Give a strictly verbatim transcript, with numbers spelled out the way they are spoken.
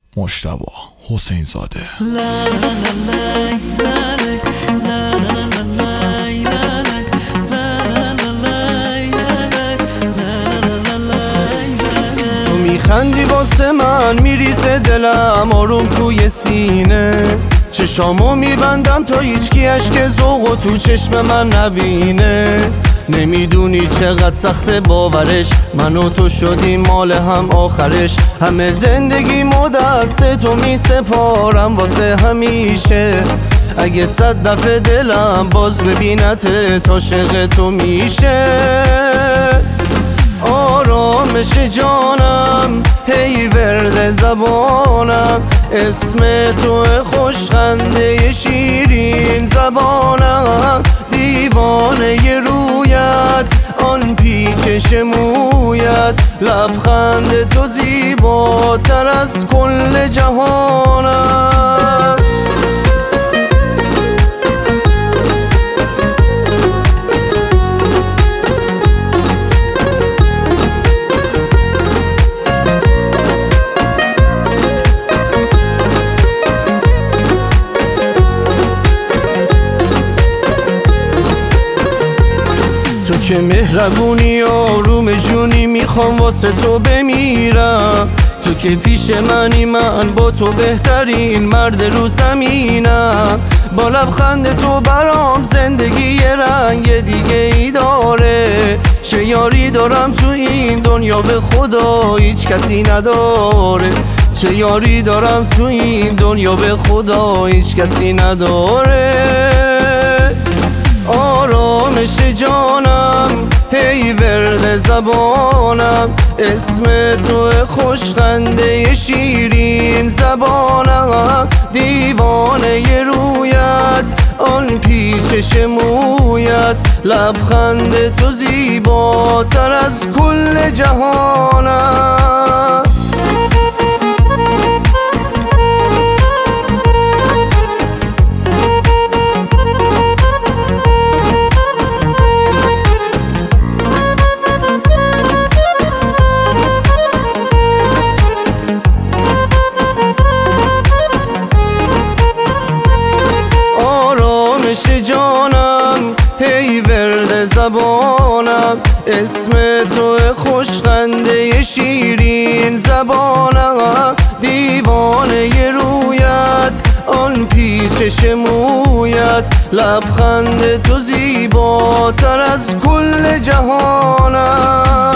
مجتبی حسین زاده. تو میخندی واسه من، میریزه دلم آروم توی سینه. چشامو میبندم تا هیچکی اشک ذوقو تو چشم من نبینه. نمیدونی چقدر سخته باورش، من و تو شدیم مال هم آخرش. همه زندگی دست تو میسپارم واسه همیشه. اگه صد دفعه دلم باز ببینت عاشق تو میشه. آرامش جانم، هی ورد زبانم، اسم تو خوشخنده شیرین زبانم. دیوانه رویت، آن پیچش مویت، لبخند تو زیباتر از کل جهانم. تو که مهربونی آروم جونی، میخوام واسه تو بمیرم. تو که پیش منی، من با تو بهترین مرد رو زمینم. با لبخند تو برام زندگی یه رنگ دیگه ای داره. چه یاری دارم تو این دنیا به خدا هیچ کسی نداره. چه یاری دارم تو این دنیا به خدا هیچ کسی نداره. آرامش جانم، هی ورد زبانم، اسم تو خوشخنده شیرین زبانم. دیوانه رویت، آن پیچش مویت، لبخند تو زیباتر از کل جهانم. جانم، هی ورد زبانم، اسم تو خوشخنده شیرین زبانم. دیوانه رویت، آن پیچش مویت، لبخند تو زیباتر از کل جهانم.